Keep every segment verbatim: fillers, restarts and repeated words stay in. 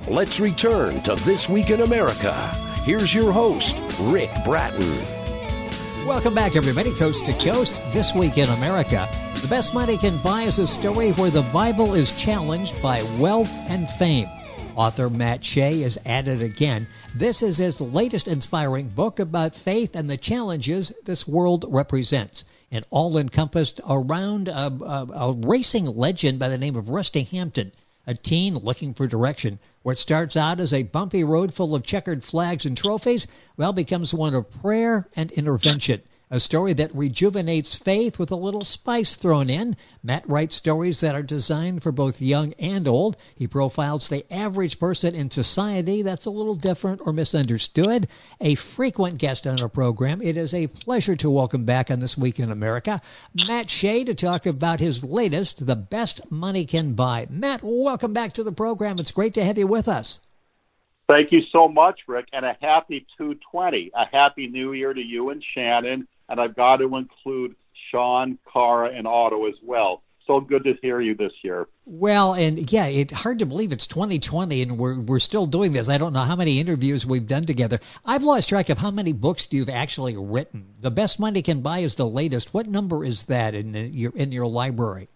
Let's return to This Week in America. Here's your host, Rick Bratton. Welcome back, everybody, coast to coast. This Week in America. The Best Money Can Buy is a story where the Bible is challenged by wealth and fame. Author Matt Shea is at it again. This is his latest inspiring book about faith and the challenges this world represents. And all encompassed around a, a, a racing legend by the name of Rusty Hampton, a teen looking for direction. What starts out as a bumpy road full of checkered flags and trophies, well, becomes one of prayer and intervention. A story that rejuvenates faith with a little spice thrown in. Matt writes stories that are designed for both young and old. He profiles the average person in society that's a little different or misunderstood. A frequent guest on our program. It is a pleasure to welcome back on This Week in America, Matt Shea, to talk about his latest, The Best Money Can Buy. Matt, welcome back to the program. It's great to have you with us. Thank you so much, Rick, and a happy two twenty. A happy new year to you and Shannon. And I've got to include Sean, Cara, and Otto as well. So good to hear you this year. Well, and yeah, it's hard to believe it's twenty twenty and we're we're still doing this. I don't know how many interviews we've done together. I've lost track of how many books you've actually written. The Best Money Can Buy is the latest. What number is that in your in your library?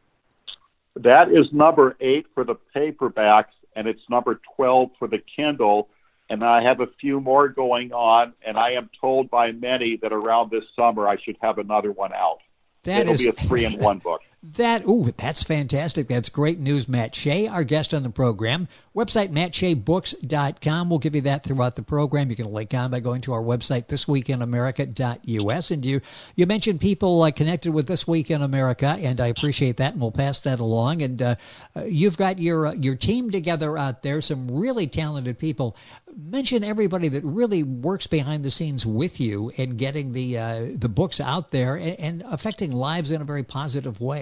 That is number eight for the paperbacks, and it's number twelve for the Kindle. And I have a few more going on, and I am told by many that around this summer I should have another one out. That It'll is, be a three-in-one book. That, ooh, that's fantastic. That's great news, Matt Shea, our guest on the program. Website, matt shea books dot com. We'll give you that throughout the program. You can link on by going to our website, this week in america dot u s. And you you mentioned people uh, connected with This Week in America, and I appreciate that, and we'll pass that along. And uh, you've got your uh, your team together out there, some really talented people. Mention everybody that really works behind the scenes with you in getting the uh, the books out there and, and affecting lives in a very positive way.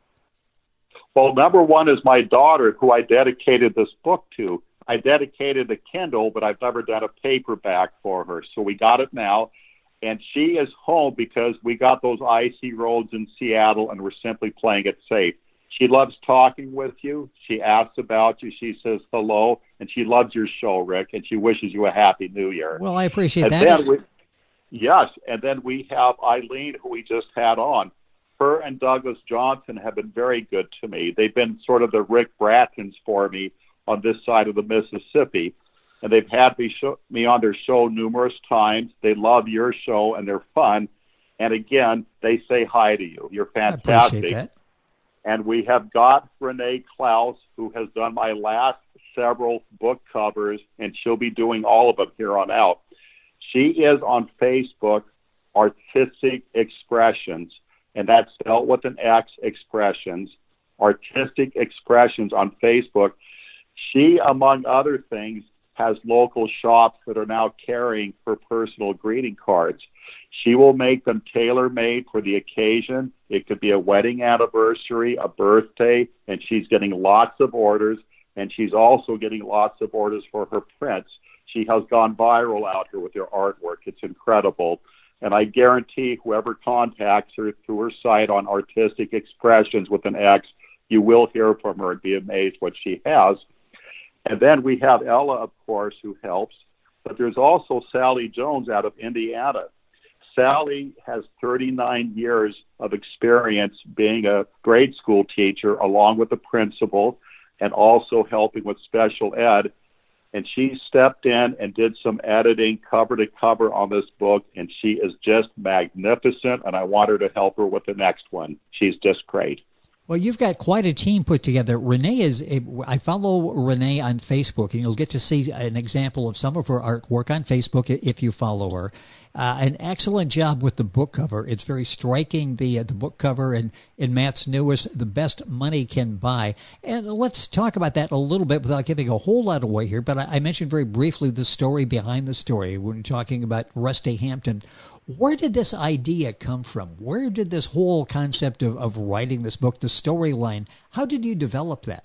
Well, number one is my daughter, who I dedicated this book to. I dedicated the Kindle, but I've never done a paperback for her. So we got it now. And she is home because we got those icy roads in Seattle, and we're simply playing it safe. She loves talking with you. She asks about you. She says hello. And she loves your show, Rick, and she wishes you a happy new year. Well, I appreciate and that. Then we, yes, and then we have Eileen, who we just had on. Her and Douglas Johnson have been very good to me. They've been sort of the Rick Brattons for me on this side of the Mississippi, and they've had me, show, me on their show numerous times. They love your show, and they're fun. And again, they say hi to you. You're fantastic. I appreciate that. And we have got Renee Klaus, who has done my last several book covers, and she'll be doing all of them here on out. She is on Facebook, Artistic Expressions. And that's spelled with an X, Expressions, Artistic Expressions on Facebook. She, among other things, has local shops that are now carrying her personal greeting cards. She will make them tailor-made for the occasion. It could be a wedding anniversary, a birthday, and she's getting lots of orders, and she's also getting lots of orders for her prints. She has gone viral out here with her artwork. It's incredible. And I guarantee whoever contacts her through her site on Artistic Expressions with an X, you will hear from her and be amazed what she has. And then we have Ella, of course, who helps. But there's also Sally Jones out of Indiana. Sally has thirty-nine years of experience being a grade school teacher, along with the principal, and also helping with special ed. And she stepped in and did some editing cover to cover on this book, and she is just magnificent, and I want her to help her with the next one. She's just great. Well, you've got quite a team put together. Renee is, I follow Renee on Facebook, and you'll get to see an example of some of her artwork on Facebook if you follow her. Uh, an excellent job with the book cover. It's very striking, the uh, the book cover, and in Matt's newest, The Best Money Can Buy. And let's talk about that a little bit without giving a whole lot away here, but I, I mentioned very briefly the story behind the story when we're talking about Rusty Hampton. Where did this idea come from? Where did this whole concept of, of writing this book, the storyline, how did you develop that?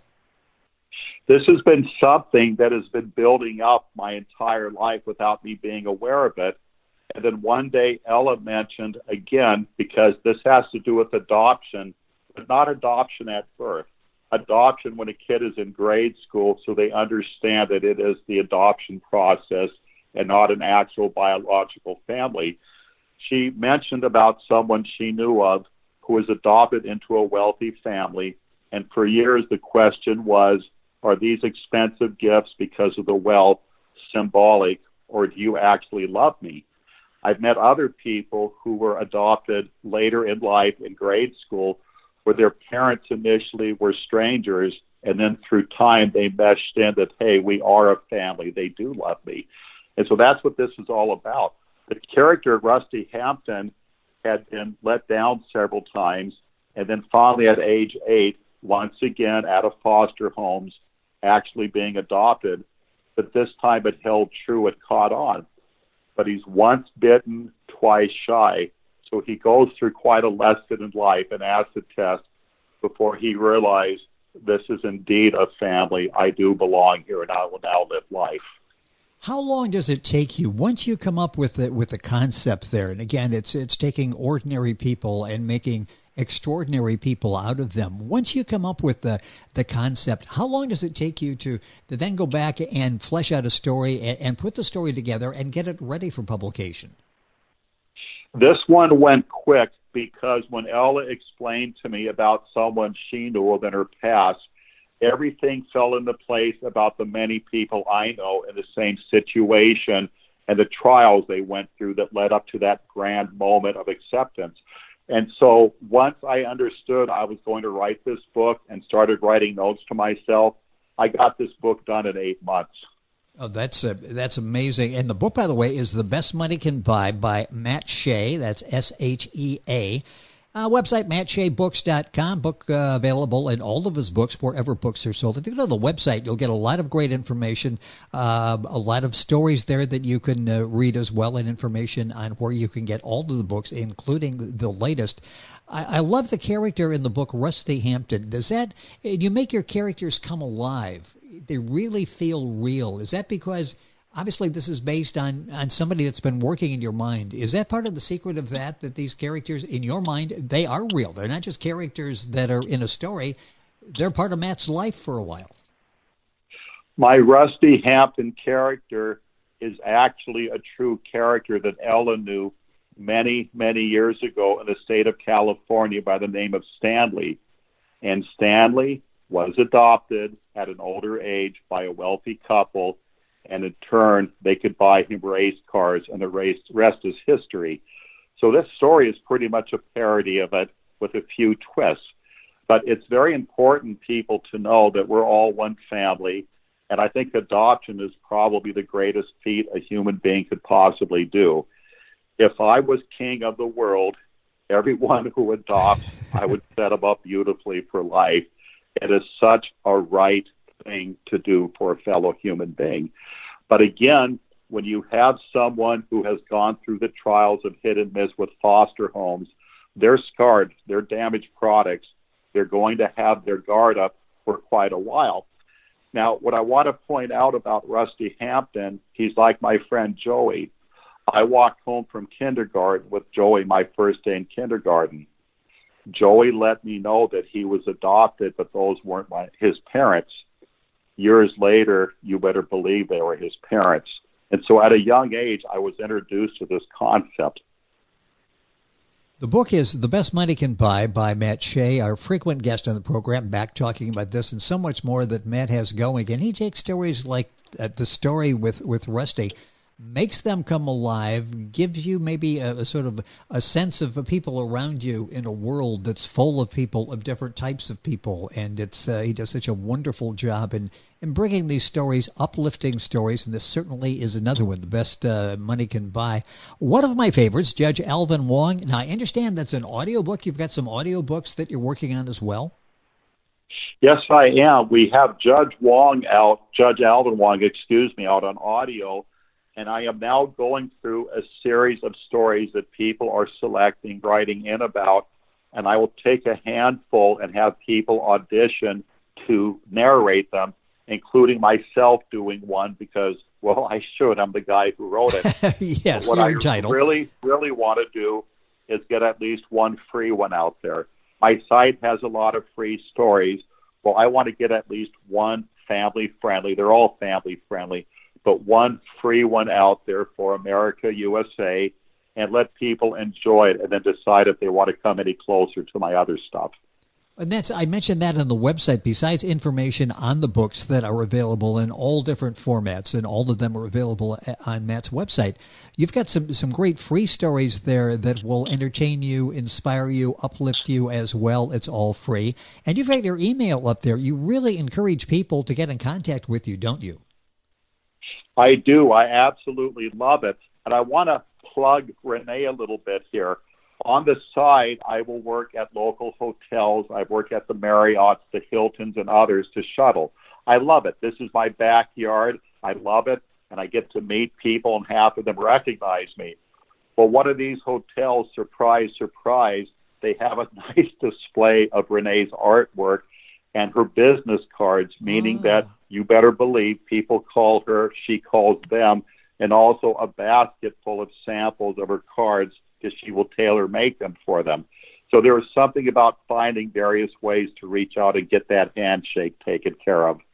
This has been something that has been building up my entire life without me being aware of it. And then one day Ella mentioned, again, because this has to do with adoption, but not adoption at birth. adoption when a kid is in grade school so they understand that it is the adoption process and not an actual biological family. She mentioned about someone she knew of who was adopted into a wealthy family, and for years the question was, are these expensive gifts because of the wealth symbolic, or do you actually love me? I've met other people who were adopted later in life in grade school where their parents initially were strangers, and then through time they meshed in that, hey, we are a family, they do love me. And so that's what this is all about. The character, Rusty Hampton, had been let down several times, and then finally at age eight, once again out of foster homes, actually being adopted. But this time it held true, it caught on. But he's once bitten, twice shy. So he goes through quite a lesson in life and acid test before he realized this is indeed a family. I do belong here, and I will now live life. How long does it take you once you come up with the with the concept there? And again, it's it's taking ordinary people and making extraordinary people out of them. Once you come up with the the concept, how long does it take you to, to then go back and flesh out a story and, and put the story together and get it ready for publication? This one went quick because when Ella explained to me about someone she knew of in her past, everything fell into place about the many people I know in the same situation and the trials they went through that led up to that grand moment of acceptance. And so once I understood I was going to write this book and started writing notes to myself, I got this book done in eight months. Oh, that's uh, that's amazing. And the book, by the way, is The Best Money Can Buy by Matt Shea. That's S H E A. Uh, website, matt shea books dot com. Book uh, available in all of his books, wherever books are sold. If you go to the website, you'll get a lot of great information, uh, a lot of stories there that you can uh, read as well, and information on where you can get all of the books, including the latest. I, I love the character in the book, Rusty Hampton. Does that, you make your characters come alive? They really feel real. Is that because... Obviously, this is based on, on somebody that's been working in your mind. Is that part of the secret of that, that these characters in your mind, they are real? They're not just characters that are in a story. They're part of Matt's life for a while. My Rusty Hampton character is actually a true character that Ella knew many, many years ago in the state of California by the name of Stanley. And Stanley was adopted at an older age by a wealthy couple, and in turn, they could buy him race cars, and the race, rest is history. So this story is pretty much a parody of it with a few twists. But it's very important, people, to know that we're all one family, and I think adoption is probably the greatest feat a human being could possibly do. If I was king of the world, everyone who adopts, I would set them up beautifully for life. It is such a right thing to do for a fellow human being. But again, when you have someone who has gone through the trials of hit and miss with foster homes, they're scarred, they're damaged products, they're going to have their guard up for quite a while. Now, what I want to point out about Rusty Hampton, he's like my friend Joey. I walked home from kindergarten with Joey my first day in kindergarten. Joey let me know that he was adopted, but those weren't my, his parents. Years later, you better believe they were his parents. And so at a young age, I was introduced to this concept. The book is The Best Money Can Buy by Matt Shea, our frequent guest on the program, back talking about this and so much more that Matt has going. And he takes stories like uh, the story with, with Rusty, makes them come alive, gives you maybe a, a sort of a sense of the people around you in a world that's full of people, of different types of people. And it's uh, he does such a wonderful job in, in bringing these stories, uplifting stories, and this certainly is another one, The Best uh, Money Can Buy. One of my favorites, Judge Alvin Wong. Now, I understand that's an audiobook. You've got some audiobooks that you're working on as well? Yes, I am. We have Judge Wong out, Judge Alvin Wong, excuse me, out on audio. And I am now going through a series of stories that people are selecting, writing in about, and I will take a handful and have people audition to narrate them, including myself doing one because, well, I should. I'm the guy who wrote it. Yes, what you're I entitled. really, really want to do is get at least one free one out there. My site has a lot of free stories. well, I want to get at least one family-friendly, they're all family-friendly, but one free one out there for America, U S A, and let people enjoy it and then decide if they want to come any closer to my other stuff. And that's, I mentioned that on the website, besides information on the books that are available in all different formats, and all of them are available on Matt's website. You've got some, some great free stories there that will entertain you, inspire you, uplift you as well. It's all free. And you've got your email up there. You really encourage people to get in contact with you, don't you? I do. I absolutely love it. And I want to plug Renee a little bit here. On the side, I will work at local hotels. I work at the Marriotts, the Hiltons, and others to shuttle. I love it. This is my backyard. I love it, and I get to meet people, and half of them recognize me. Well, one of these hotels, surprise, surprise, they have a nice display of Renee's artwork and her business cards, meaning oh. that you better believe people call her, she calls them, and also a basket full of samples of her cards because she will tailor make them for them. So there is something about finding various ways to reach out and get that handshake taken care of.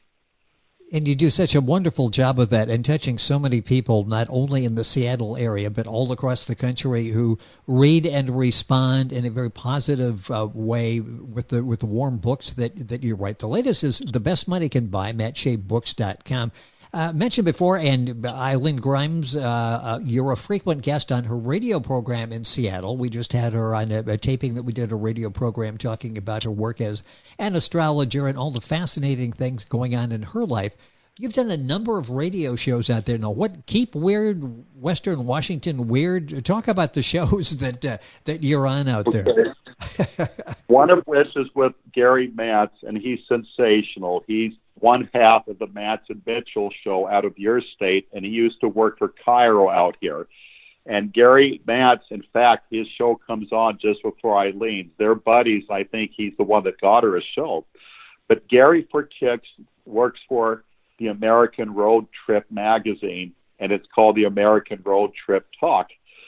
And you do such a wonderful job of that and touching so many people, not only in the Seattle area, but all across the country who read and respond in a very positive uh, way with the with the warm books that, that you write. The latest is The Best Money Can Buy, matt shea books dot com. Uh, mentioned before, and Eileen Grimes, uh, uh, you're a frequent guest on her radio program in Seattle. We just had her on a, a taping that we did, a radio program talking about her work as an astrologer and all the fascinating things going on in her life. You've done a number of radio shows out there. Now, what Keep Weird, Western Washington Weird? Talk about the shows that uh, that you're on out there. Okay. One of which is with Gary Matz, and he's sensational. He's one half of the Matz and Mitchell show out of your state, and he used to work for Cairo out here. And Gary Matz, in fact, his show comes on just before Eileen's. They're buddies. I think he's the one that got her a show. But Gary, for kicks, works for the American Road Trip magazine, and it's called the American Road Trip Talk.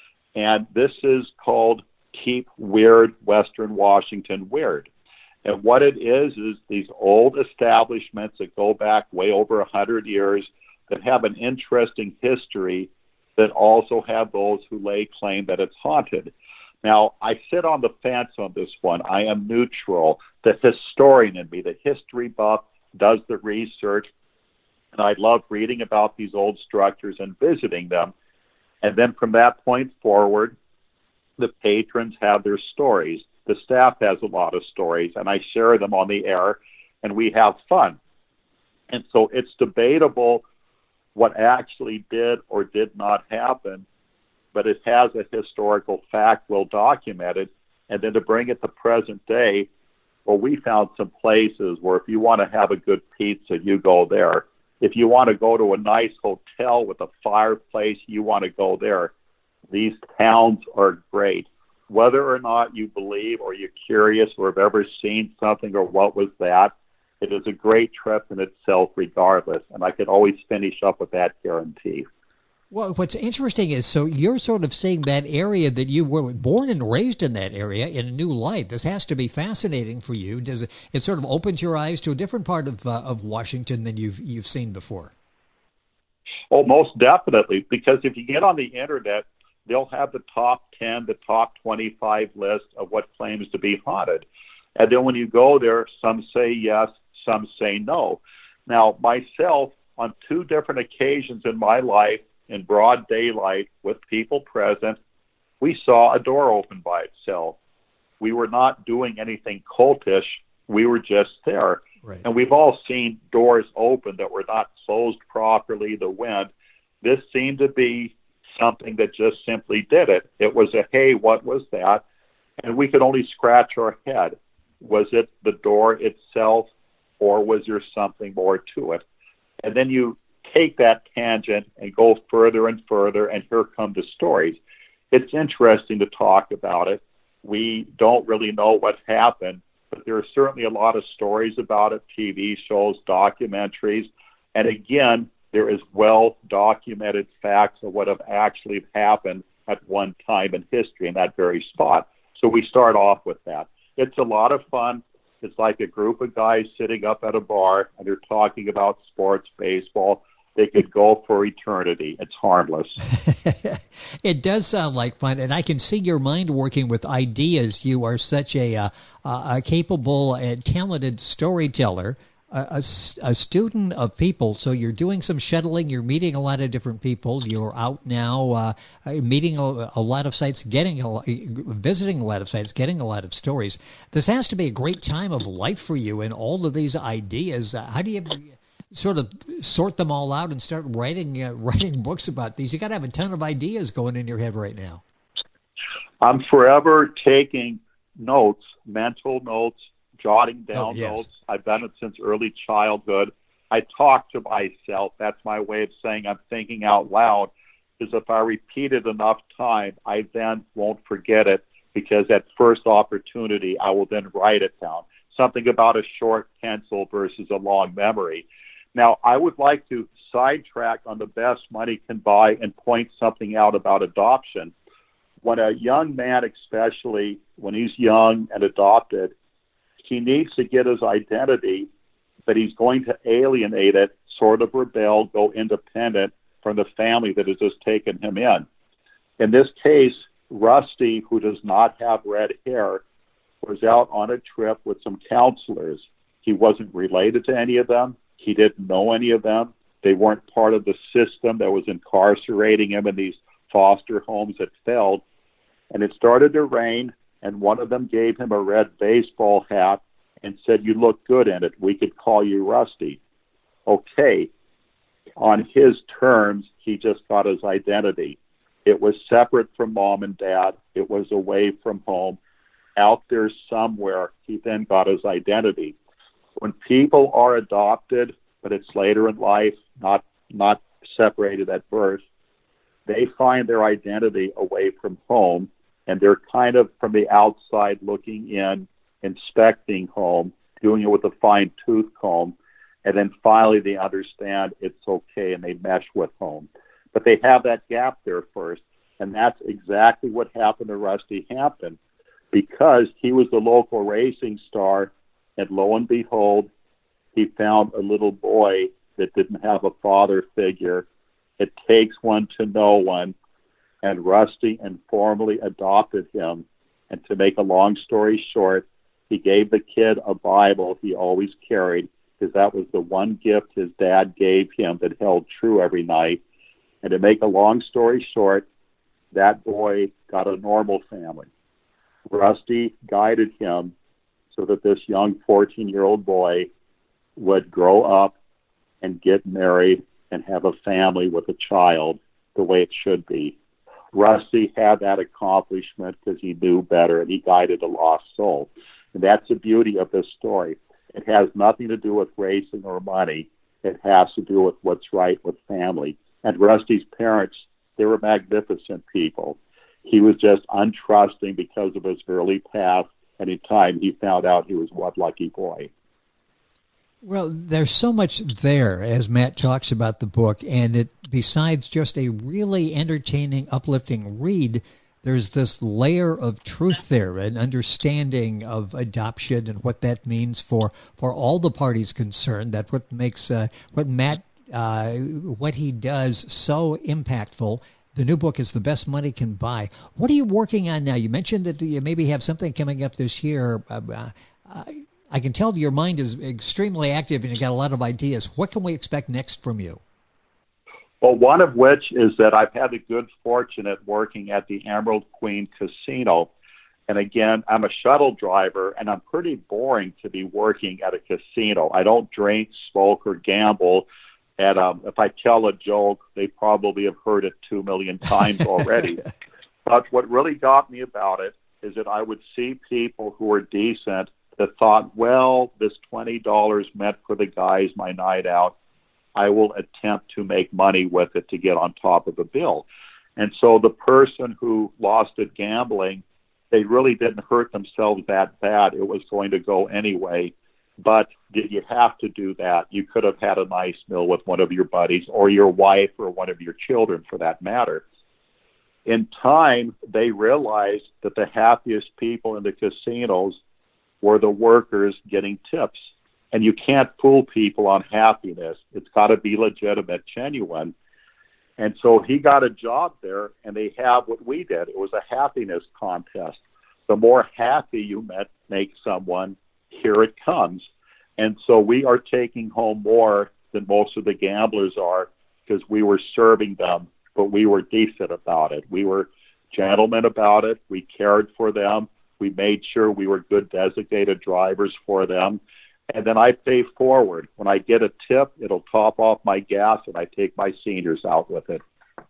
And this is called Keep Weird Western Washington Weird. And what it is, is these old establishments that go back way over one hundred years that have an interesting history that also have those who lay claim that it's haunted. Now, I sit on the fence on this one. I am neutral. The historian in me, the history buff, does the research, and I love reading about these old structures and visiting them. And then from that point forward, the patrons have their stories. The staff has a lot of stories, and I share them on the air, and we have fun. And so it's debatable what actually did or did not happen, but it has a historical fact well documented. And then to bring it to present day, well, we found some places where if you want to have a good pizza, you go there. If you want to go to a nice hotel with a fireplace, you want to go there. These towns are great. Whether or not you believe or you're curious or have ever seen something or what was that, it is a great trip in itself regardless. And I could always finish up with that guarantee. Well, what's interesting is, so you're sort of seeing that area that you were born and raised in, that area, in a new light. This has to be fascinating for you. Does it, it sort of opens your eyes to a different part of uh, of Washington than you've you've seen before? Oh, most definitely. Because if you get on the internet, they'll have the top ten, the top twenty-five list of what claims to be haunted. And then when you go there, some say yes, some say no. Now, myself, on two different occasions in my life, in broad daylight with people present, we saw a door open by itself. We were not doing anything cultish. We were just there. Right. And we've all seen doors open that were not closed properly, the wind. This seemed to be something that just simply did it. It was a, hey, what was that? And we could only scratch our head. Was it the door itself, or was there something more to it? And then you take that tangent and go further and further, and here come the stories. It's interesting to talk about it. We don't really know what happened, but there are certainly a lot of stories about it, T V shows, documentaries, and again, there is well-documented facts of what have actually happened at one time in history in that very spot. So we start off with that. It's a lot of fun. It's like a group of guys sitting up at a bar and they're talking about sports, baseball. They could go for eternity. It's harmless. It does sound like fun, and I can see your mind working with ideas. You are such a, uh, a capable and talented storyteller, a, a, a student of people. So you're doing some shuttling. You're meeting a lot of different people. You're out now uh, meeting a, a lot of sites, getting a, visiting a lot of sites, getting a lot of stories. This has to be a great time of life for you, and all of these ideas. Uh, how do you sort of sort them all out and start writing uh, writing books about these? You got to have a ton of ideas going in your head right now. I'm forever taking notes, mental notes, jotting down oh, yes. notes. I've done it since early childhood. I talk to myself. That's my way of saying I'm thinking out loud, because if I repeat it enough time, I then won't forget it, because at first opportunity, I will then write it down. Something about a short pencil versus a long memory. Now, I would like to sidetrack on the best money can buy and point something out about adoption. When a young man, especially when he's young and adopted, he needs to get his identity, but he's going to alienate it, sort of rebel, go independent from the family that has just taken him in. In this case, Rusty, who does not have red hair, was out on a trip with some counselors. He wasn't related to any of them. He didn't know any of them. They weren't part of the system that was incarcerating him in these foster homes that failed. And it started to rain, and one of them gave him a red baseball hat and said, "You look good in it. We could call you Rusty." Okay. On his terms, he just got his identity. It was separate from mom and dad. It was away from home. Out there somewhere, he then got his identity. When people are adopted, but it's later in life, not not separated at birth, they find their identity away from home, and they're kind of from the outside looking in, inspecting home, doing it with a fine-tooth comb, and then finally they understand it's okay and they mesh with home. But they have that gap there first, and that's exactly what happened to Rusty Hampton, because he was the local racing star. And lo and behold, he found a little boy that didn't have a father figure. It takes one to know one. And Rusty informally adopted him. And to make a long story short, he gave the kid a Bible he always carried, because that was the one gift his dad gave him that held true every night. And to make a long story short, that boy got a normal family. Rusty guided him so that this young fourteen-year-old boy would grow up and get married and have a family with a child the way it should be. Rusty had that accomplishment because he knew better, and he guided a lost soul. And that's the beauty of this story. It has nothing to do with racing or money. It has to do with what's right with family. And Rusty's parents, they were magnificent people. He was just untrusting because of his early past. And in time, he found out he was one lucky boy. Well, there's so much there, as Matt talks about the book, and it, besides just a really entertaining, uplifting read, there's this layer of truth there, an understanding of adoption and what that means for, for all the parties concerned. That's what makes uh, what Matt, uh, what he does so impactful. The new book is The Best Money Can Buy. What are you working on now? You mentioned that you maybe have something coming up this year. Uh, I, I can tell your mind is extremely active and you got a lot of ideas. What can we expect next from you? Well, one of which is that I've had the good fortune at working at the Emerald Queen Casino. And again, I'm a shuttle driver, and I'm pretty boring to be working at a casino. I don't drink, smoke, or gamble. And um, if I tell a joke, they probably have heard it two million times already. But what really got me about it is that I would see people who were decent that thought, well, this twenty dollars meant for the guys my night out. I will attempt to make money with it to get on top of the bill. And so the person who lost at gambling, they really didn't hurt themselves that bad. It was going to go anyway. But did you have to do that? You could have had a nice meal with one of your buddies or your wife or one of your children, for that matter. In time, they realized that the happiest people in the casinos were the workers getting tips. And you can't fool people on happiness. It's got to be legitimate, genuine. And so he got a job there, and they have what we did. It was a happiness contest. The more happy you met, make someone, here it comes. And so we are taking home more than most of the gamblers are because we were serving them, but we were decent about it. We were gentlemen about it. We cared for them. We made sure we were good designated drivers for them. And then I pay forward. When I get a tip, it'll top off my gas, and I take my seniors out with it.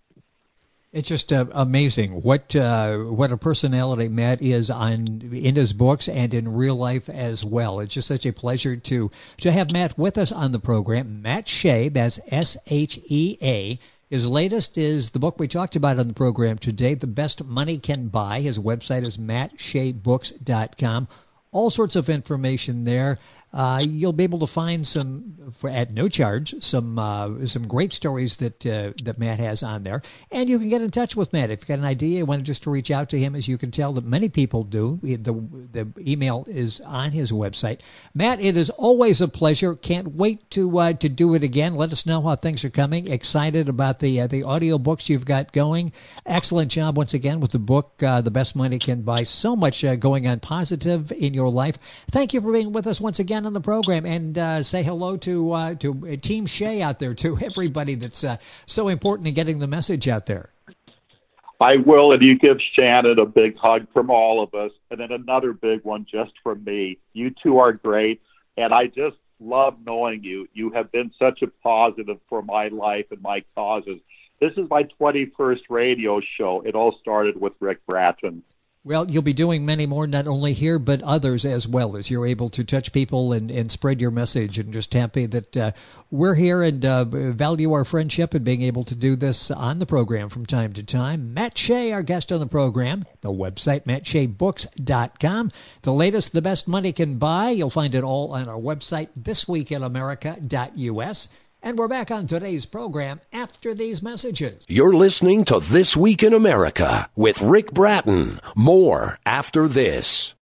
It's just uh, amazing what uh, what a personality Matt is on in his books and in real life as well. It's just such a pleasure to to have Matt with us on the program. Matt Shea, that's S H E A. His latest is the book we talked about on the program today, The Best Money Can Buy. His website is matt shea books dot com. All sorts of information there. Uh, you'll be able to find some, for, at no charge, some uh, some great stories that uh, that Matt has on there. And you can get in touch with Matt if you've got an idea. You want just to reach out to him, as you can tell that many people do. The, the email is on his website. Matt, it is always a pleasure. Can't wait to uh, to do it again. Let us know how things are coming. Excited about the uh, the audio books you've got going. Excellent job once again with the book, uh, The Best Money Can Buy. So much uh, going on positive in your life. Thank you for being with us once again on the program, and uh, say hello to uh, to Team Shea out there, to everybody that's uh, so important in getting the message out there. I will, and you give Shannon a big hug from all of us, and then another big one just from me. You two are great, and I just love knowing you. You have been such a positive for my life and my causes. This is my twenty-first radio show. It all started with Rick Bratton. Well, you'll be doing many more, not only here, but others as well, as you're able to touch people and, and spread your message. And just happy that uh, we're here and uh, value our friendship and being able to do this on the program from time to time. Matt Shea, our guest on the program, the website, matt shea books dot com. The latest, The Best Money Can Buy. You'll find it all on our website, this week in america dot u s. And we're back on today's program after these messages. You're listening to This Week in America with Rick Bratton. More after this.